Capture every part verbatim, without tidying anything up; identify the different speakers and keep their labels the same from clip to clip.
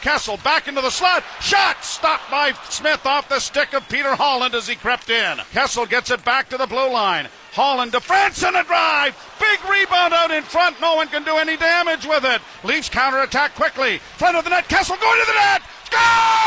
Speaker 1: Kessel back into the slot. Shot stopped by Smith off the stick of Peter Holland as he crept in. Kessel gets it back to the blue line. Holland to Franson, a drive. Big rebound out in front. No one can do any damage with it. Leafs counterattack quickly. Front of the net. Kessel going to the net. Scores!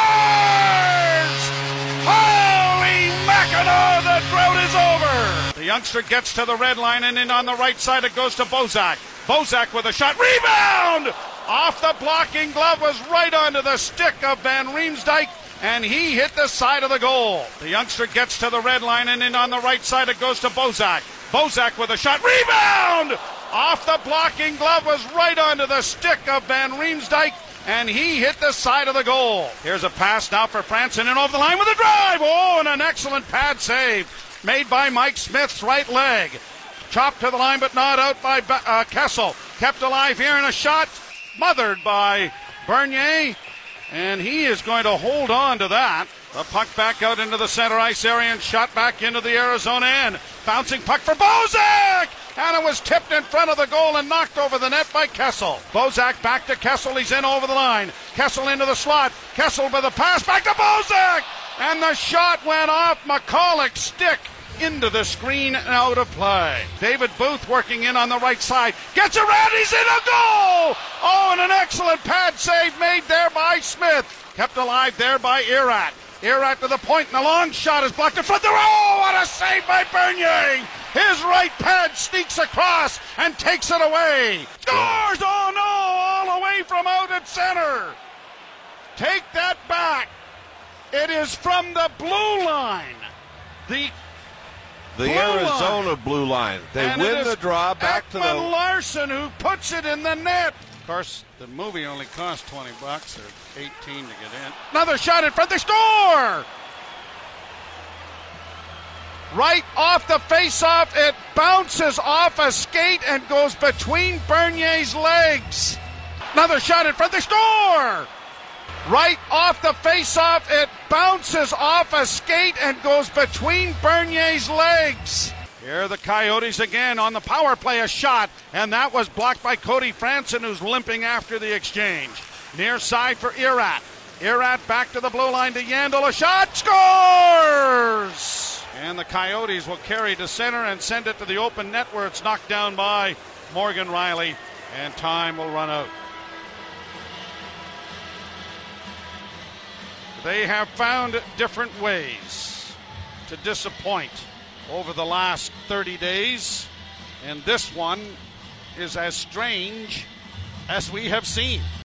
Speaker 1: Holy Mackinac, the drought is over. The youngster gets to the red line, and in on the right side it goes to Bozak. Bozak with a shot. Rebound! Off the blocking glove, was right onto the stick of Van Riemsdyk, and he hit the side of the goal. The youngster gets to the red line, and in on the right side it goes to Bozak. Bozak with a shot. Rebound! Off the blocking glove, was right onto the stick of Van Riemsdyk, and he hit the side of the goal. Here's a pass now for Franson, and over the line with a drive. Oh, and an excellent pad save made by Mike Smith's right leg. Chopped to the line, but not out by uh, Kessel. Kept alive here, and a shot smothered by Bernier, and he is going to hold on to that. The puck back out into the center ice area and shot back into the Arizona end. Bouncing puck for Bozak, and it was tipped in front of the goal and knocked over the net by Kessel. Bozak back to Kessel. He's in over the line. Kessel into the slot. Kessel with a pass back to Bozak, and the shot went off McCulloch's stick into the screen and out of play. David Booth working in on the right side. Gets around, he's in a goal! Oh, and an excellent pad save made there by Smith. Kept alive there by Irat. Irat to the point, and the long shot is blocked in front. There. Oh, what a save by Bernier! His right pad sneaks across and takes it away. Scores! Oh no, all the way from out at center. Take that back. It is from the blue line. The
Speaker 2: The
Speaker 1: blue
Speaker 2: Arizona
Speaker 1: line.
Speaker 2: blue line. They
Speaker 1: and
Speaker 2: win the draw back
Speaker 1: Ekman
Speaker 2: to the...
Speaker 1: Larson who puts it in the net. Of course, the movie only cost twenty bucks or eighteen to get in. Another shot in front. They score! Right off the face-off, it bounces off a skate and goes between Bernier's legs. Another shot in front. They score! Right off the face-off, it bounces off a skate and goes between Bernier's legs. Here are the Coyotes again on the power play, a shot, and that was blocked by Cody Franson, who's limping after the exchange. Near side for Irat. Irat back to the blue line to Yandel, a shot, scores! And the Coyotes will carry to center and send it to the open net where it's knocked down by Morgan Riley, and time will run out. They have found different ways to disappoint over the last thirty days, and this one is as strange as we have seen.